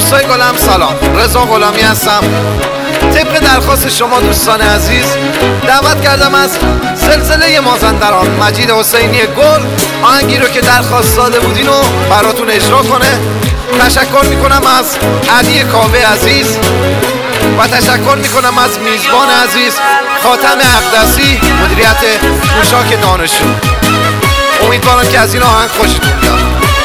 دوستای گلم سلام، رضا غلامی هستم. طبق درخواست شما دوستان عزیز دعوت کردم از زلزله مازندران مجید حسینی گل آهنگی رو که درخواست داده بودین و براتون اجرا کنه. تشکر میکنم از علی کاوه عزیز و تشکر میکنم از میزبان عزیز خاتم اقدسی مدیریت موشاک دانشجو. امیدوارم که از این آهنگ خوشتون بیاد.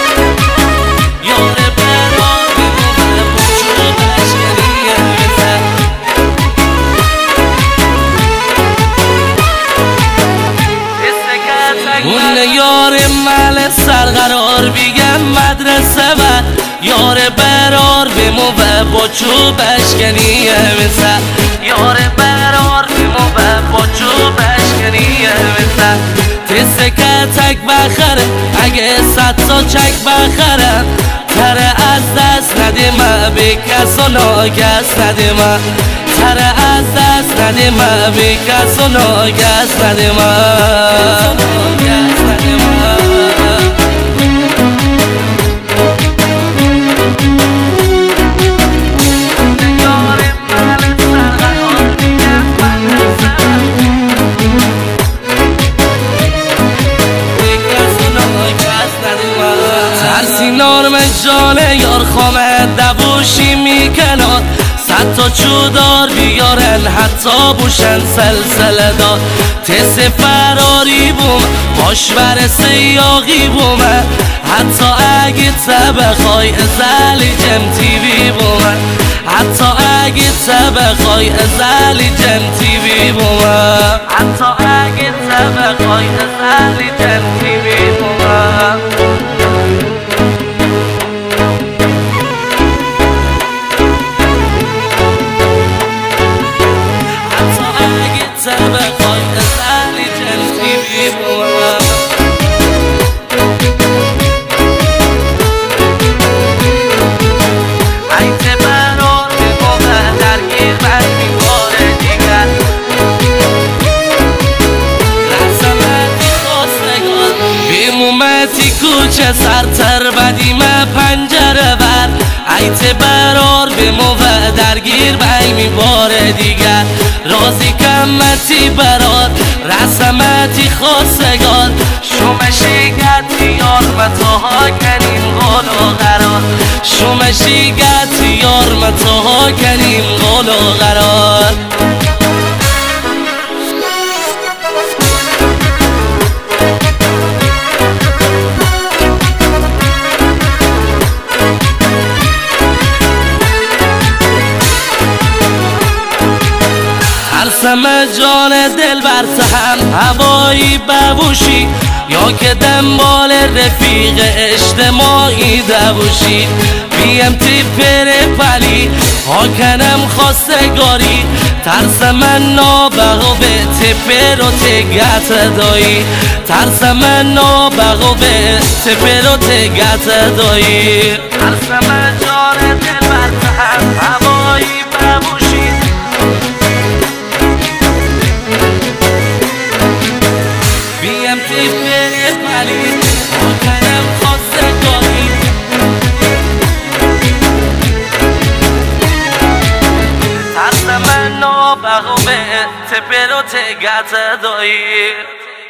اون یار مل سرقرار بیگم مدرسه و یار برار بمو و با چوبش کنیه مثل یار برار بمو و با چوبش کنیه مثل تسکه تک بخره اگه 100 تا چک بخره تره از دست ندیمه به کس و ناگست ندیمه تره از دست ندیمه به کس و ناگست ندیمه. ترسی نارم جانه یار خامه دوشی میکناد 100 تا چودار بیارن حتی بوشن سلسله دار تس فراری بوم باشور سیاقی بومه حتی اگه بخوای ازالی جم تیوی بومه حتی اگه بخوای ازالی جم تیوی بومه حتی اگه بخوای ازالی جم تیوی بومه. کوچه سرتر بدیم پنجره بر ایت برار بمو و درگیر بایمی بار دیگر رازی کمتی برار رسمتی خواستگار شمشیگت یار متاها کنیم قول و قرار شمشیگت یار متاها کنیم قول و قرار. ترسم جان دل برتهم هوایی ببوشی یا که دنبال رفیق اجتماعی دبوشی بیم تیپر پلی هاکنم خواستگاری ترسم نابغو به تپر و تگت دایی ترسم نابغو به تپر و تگت دایی ترسم جان دل برتهم هوایی ببوشی بیم تیپر پلی هاکنم خواستگاری ترسم نابغو به تپر و تگت دایی.